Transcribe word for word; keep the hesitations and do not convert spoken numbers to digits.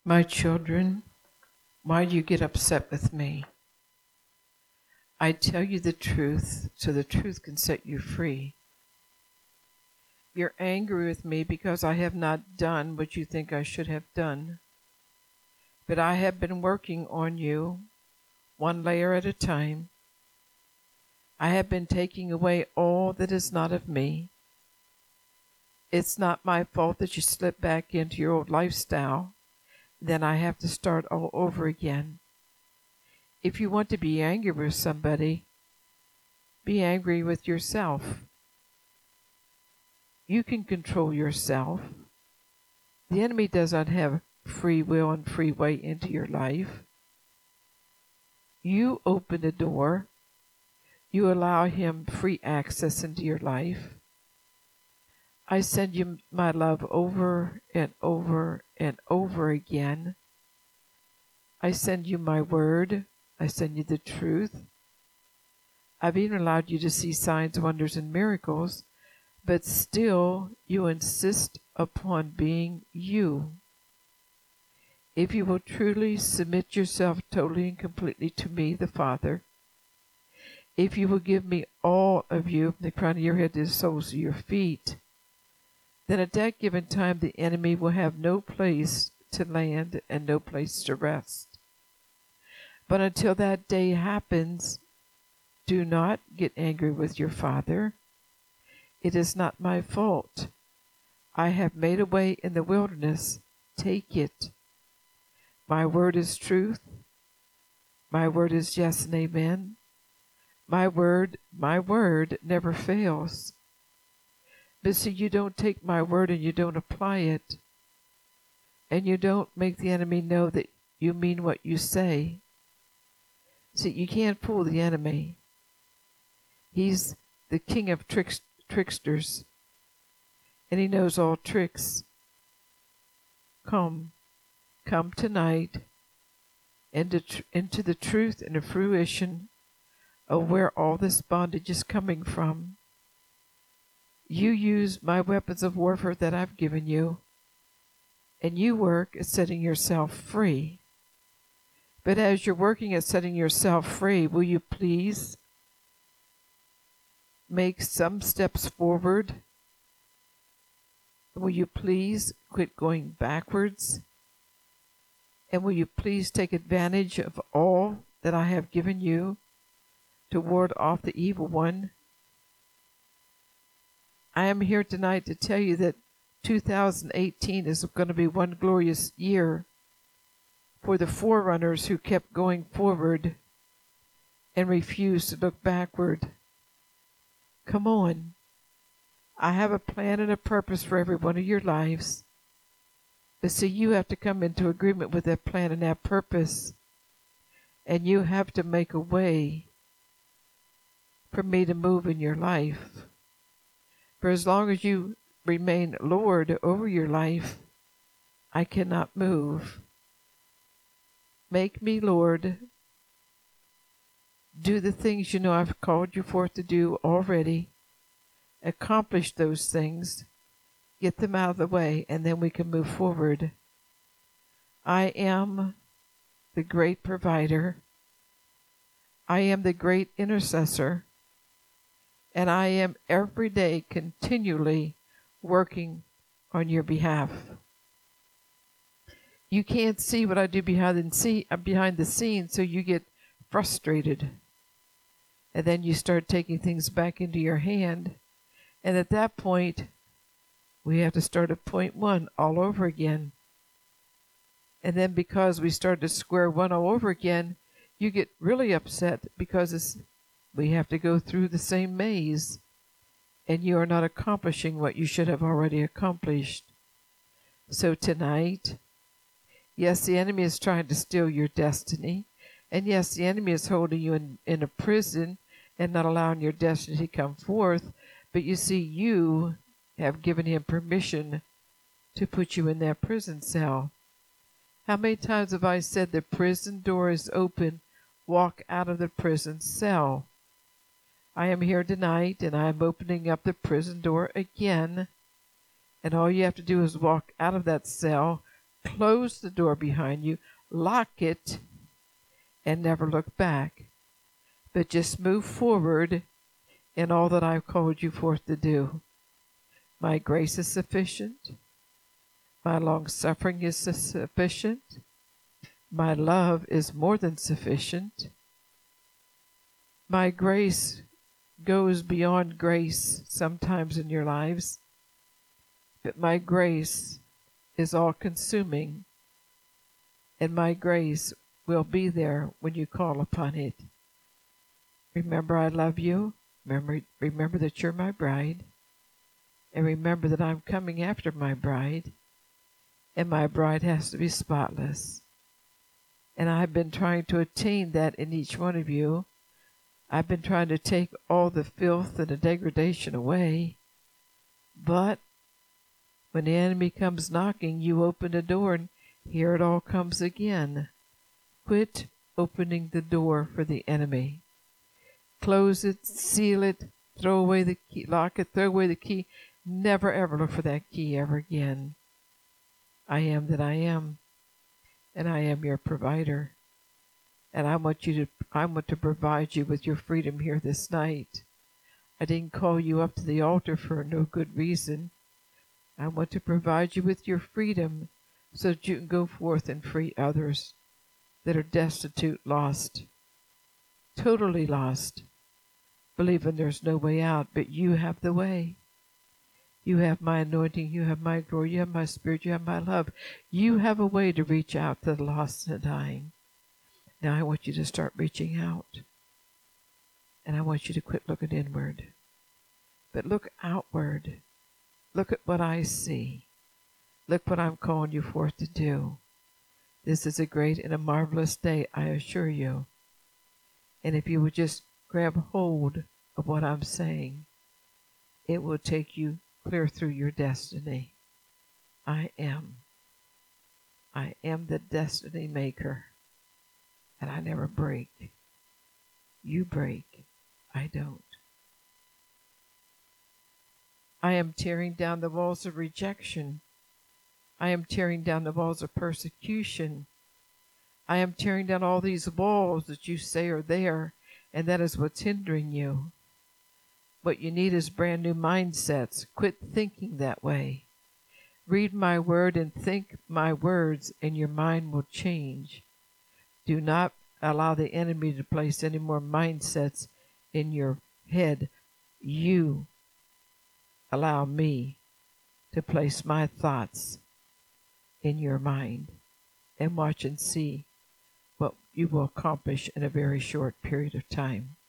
My children, why do you get upset with me? I tell you the truth, so the truth can set you free. You're angry with me because I have not done what you think I should have done. But I have been working on you, one layer at a time. I have been taking away all that is not of me. It's not my fault that you slip back into your old lifestyle. Then I have to start all over again. If you want to be angry with somebody, be angry with yourself. You can control yourself. The enemy does not have free will and free way into your life. You open the door. You allow him free access into your life. I send you my love over and over and over again. I send you my word. I send you the truth. I've even allowed you to see signs, wonders, and miracles, but still you insist upon being you. If you will truly submit yourself totally and completely to me, the Father, if you will give me all of you, from the crown of your head to the soles of your feet, then at that given time the enemy will have no place to land and no place to rest. But until that day happens, do not get angry with your Father. It is not my fault. I have made a way in the wilderness. Take it. My word is truth. My word is yes and amen. My word, my word never fails. But see, you don't take my word and you don't apply it. And you don't make the enemy know that you mean what you say. See, you can't fool the enemy. He's the king of tricks, tricksters. And he knows all tricks. Come, come tonight into, tr- into the truth and the fruition of where all this bondage is coming from. You use my weapons of warfare that I've given you, and you work at setting yourself free. But as you're working at setting yourself free, will you please make some steps forward? Will you please quit going backwards? And will you please take advantage of all that I have given you to ward off the evil one? I am here tonight to tell you that two thousand eighteen is going to be one glorious year for the forerunners who kept going forward and refused to look backward. Come on. I have a plan and a purpose for every one of your lives. But see, you have to come into agreement with that plan and that purpose. And you have to make a way for me to move in your life. For as long as you remain Lord over your life, I cannot move. Make me Lord. Do the things you know I've called you forth to do already. Accomplish those things. Get them out of the way, and then we can move forward. I am the great provider. I am the great intercessor. And I am every day continually working on your behalf. You can't see what I do behind the scenes, so you get frustrated. And then you start taking things back into your hand. And at that point, we have to start at point one all over again. And then because we start at square one all over again, you get really upset because it's, we have to go through the same maze. And you are not accomplishing what you should have already accomplished. So tonight, yes, the enemy is trying to steal your destiny. And yes, the enemy is holding you in, in a prison and not allowing your destiny to come forth. But you see, you have given him permission to put you in that prison cell. How many times have I said the prison door is open? Walk out of the prison cell. I am here tonight, and I am opening up the prison door again. And all you have to do is walk out of that cell, Close the door behind you, lock it, and never look back, but just move forward in all that I've called you forth to do. My grace is sufficient. My long-suffering is sufficient. My love is more than sufficient. My grace goes beyond grace sometimes in your lives, but my grace is all-consuming, and my grace will be there when you call upon it. Remember, I love you. Remember, remember that you're my bride, and remember that I'm coming after my bride, and my bride has to be spotless. And I've been trying to attain that in each one of you. I've been trying to take all the filth and the degradation away. But when the enemy comes knocking, you open the door, and here it all comes again. Quit opening the door for the enemy. Close it, seal it, throw away the key, lock it, throw away the key. Never ever look for that key ever again. I am that I am, and I am your provider. And I want you to, I want to provide you with your freedom here this night. I didn't call you up to the altar for no good reason. I want to provide you with your freedom so that you can go forth and free others that are destitute, lost, totally lost, believing there's no way out, but you have the way. You have my anointing, you have my glory, you have my spirit, you have my love. You have a way to reach out to the lost and the dying. Now I want you to start reaching out. And I want you to quit looking inward, but look outward. Look at what I see. Look what I'm calling you forth to do. This is a great and a marvelous day, I assure you. And if you would just grab hold of what I'm saying, it will take you clear through your destiny. I am. I am the destiny maker. And I never break. You break. I don't. I am tearing down the walls of rejection. I am tearing down the walls of persecution. I am tearing down all these walls that you say are there, and that is what's hindering you. What you need is brand new mindsets. Quit thinking that way. Read my word and think my words, and your mind will change. Do not allow the enemy to place any more mindsets in your head. You allow me to place my thoughts in your mind, and watch and see what you will accomplish in a very short period of time.